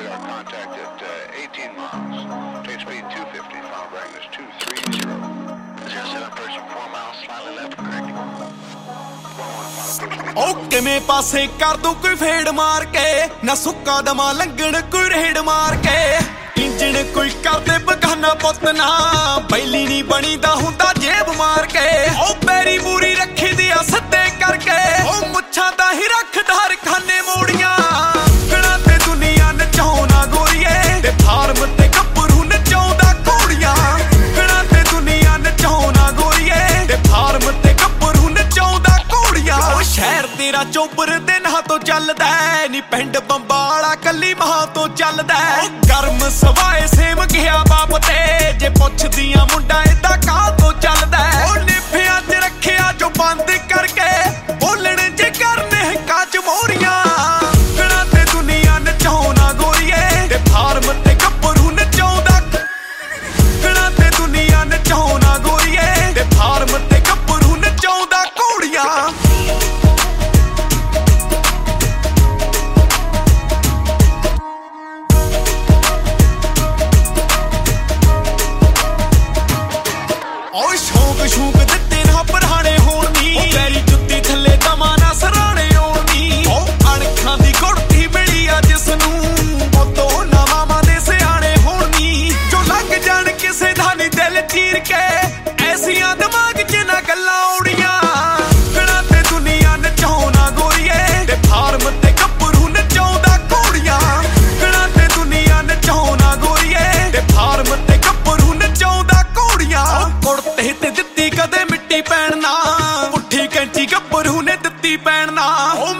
radar contact at 18 miles. Take speed 250, final bearing is 230. 07 approaching 4 miles, slightly left, correct. 11 final ओ किवें पासे कर दूं कोई फेड़ मार के ना सुक्का दमा लंघण कोई रेड़ मार के इंजन कोई कर दे बगाना पुत ना बैली नहीं बनी दा हुंदा जेब मार के ओ पैरी मूरी रखी दी सद्दे करके ओ मुच्छां दा ही रखदा हर खाने मोड़ियां गणा ते दुनिया नचाउना गोरीए ते फार्म ते गब्बरू नचाउंदा घोड़ियां गणा ते दुनिया नचाउना गोरीए ते फार्म ते गब्बरू नचाउंदा घोड़ियां ओ शहर तेरा चोबर दे ना तो चलदा नी पिंड बंबाला कली महा तो चलदा गर्म सवाए सेम गया बाप ते जे पुछदियां मुंडा इदा काह तो चलदा ओ निफियां च रखिया जो बंद करके बोलण जे करने काच मोरियां गणा ते दुनिया नचाउना गोरीए ते फार्म ते गब्बरू नचाउंदा गणा ते दुनिया नचाउना गोरीए ते फार्म ते गब्बरू नचाउंदा घोड़ियां शौक दिते ना पराने होनी पैरी जुत्ती थले दमा ना सराणे होनी अणखां दी गुड़ती मिली आ जिसनू तो ना मामा दे सियाणे होनी जो लंघ जाण किसे दा नी दिल चीर के ऐसियां दिमाग च ना गल्लां आउणियां गणा ते दुनिया नचाउना गोरीए ते फार्म ते गब्बरू नचाउंदा घोड़ियां गणा ते दुनिया नचाउना गोरीए ते फार्म ते गब्बरू नचाउंदा घोड़ियां कुड़ते ते कदे मिट्टी पैणना पुट्ठी कैंची गब्बरू ने दित्ती पैणना